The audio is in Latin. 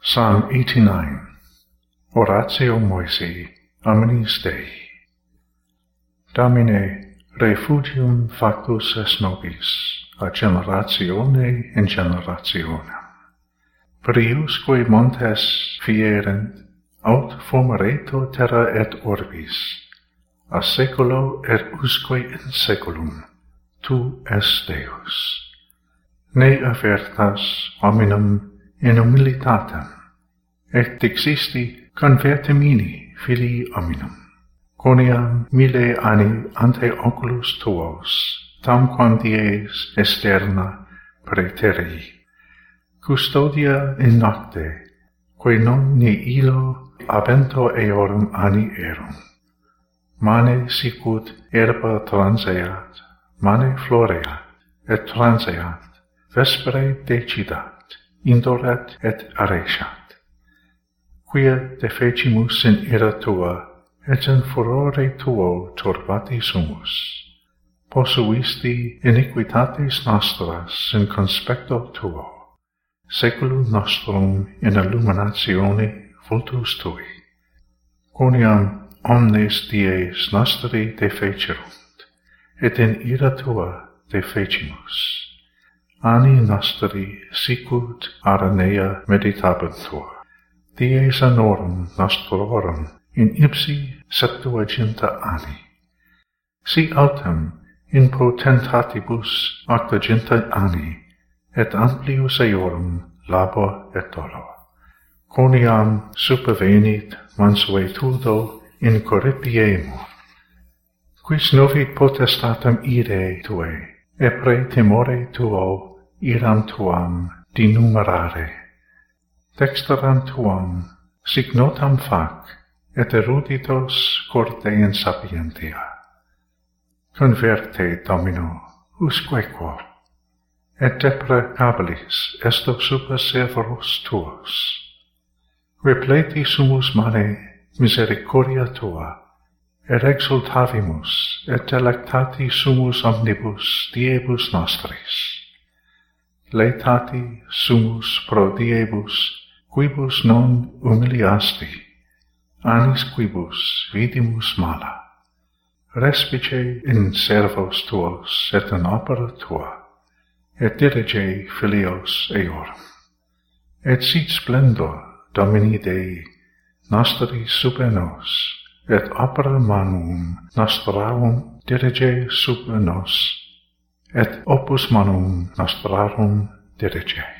Psalm 89. Oratio Moysi, Omnis Dei. Domine, refugium factus est nobis, a generatione in generationem. Priusque montes fierent, aut formaretur terra et orbis, a seculo et usque in seculum, tu es Deus. Ne avertas hominum in humilitatem, et existi convertimini filii hominum. Quoniam 1000 anni ante oculus tuos, tamquam dies externa praeterii, custodia in nocte, quae non nihilo habento eorum anni erum. Mane sicut herba transeat, mane floreat, et transeat, vespere decidat, indoret et aresat. Quia defecimus in ira tua, et in furore tuo turbati sumus. Posuisti iniquitates nostras in conspecto tuo, seculum nostrum in illuminatione vultus tui. Quoniam omnes dies nostri defecerunt, et in ira tua defecimus. Anni nostri sicut aranea meditabuntur. Dies annorum nostrorum in ipsi septuaginta anni. Si autem in potentatibus octoginta anni, et amplius eorum labor et dolor. Quoniam supervenit mansuetudo in corripiemur. Quis novit potestatem ire tue, e pre timore tuo iram tuam dinumerare. Dexteram tuam sic notam fac, et eruditos corte sapientia. Converte, Domino, usque quo, et deprecabilis esto super servos tuos. Repleti sumus mane misericordia tua, et exultavimus, et delectati sumus omnibus diebus nostris. Laetati sumus pro diebus, quibus non humiliasti, annis quibus vidimus mala. Respice in servos tuos et in opera tua, et dirige filios eorum. Et sit splendor, Domini Dei, nostri super nos, et opera manum nostrarum dirige super nos, et opus manum nostrarum dirige.